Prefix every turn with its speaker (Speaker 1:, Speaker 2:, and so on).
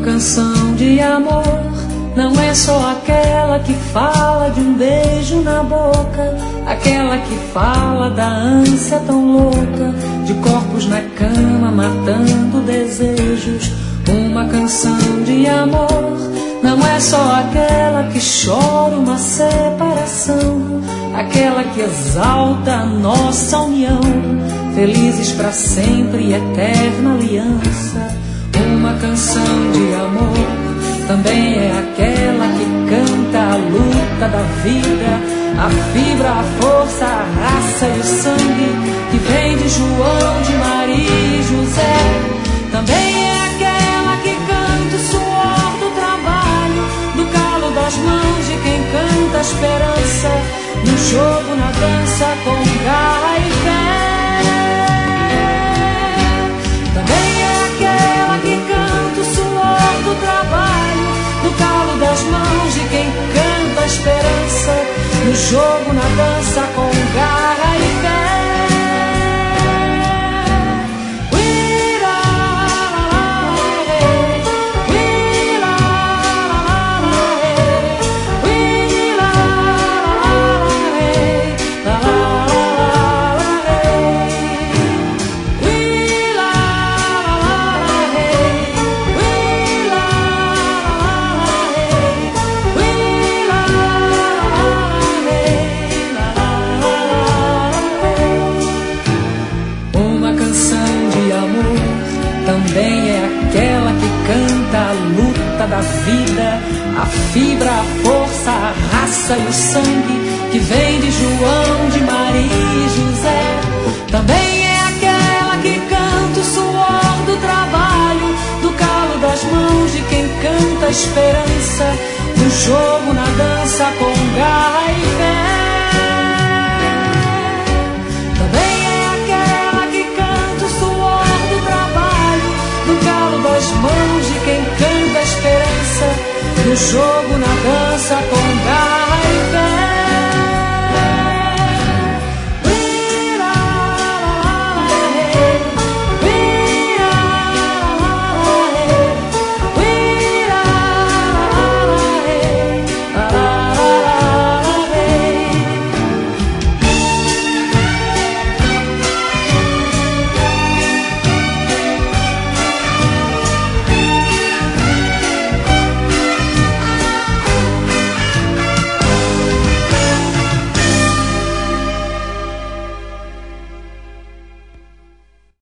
Speaker 1: canção de amor não é só aquela que fala de um beijo na boca, aquela que fala da ânsia tão louca de corpos na cama matando desejos. Uma canção de amor não é só aquela que chora uma separação, aquela que exalta a nossa união, felizes para sempre e eterna aliança. Uma canção de amor também é aquela que canta a luta da vida, a fibra, a força, a raça e o sangue que vem de João, de Maria e José. Também é aquela que canta o suor do trabalho, do calo das mãos de quem canta a esperança, no jogo, na dança, com garra e fé. Também é aquela que canta o suor do trabalho, no calo das mãos de quem canta a esperança, no jogo, na dança, com garra e fé. Da vida, a fibra, a força, a raça e o sangue que vem de João, de Maria e José. Também é aquela que canta o suor do trabalho, do calo das mãos de quem canta a esperança, no jogo, na dança, com garra e fé. Também é aquela que canta o suor do trabalho, do calo das mãos de quem canta a esperança, no jogo, na dança, com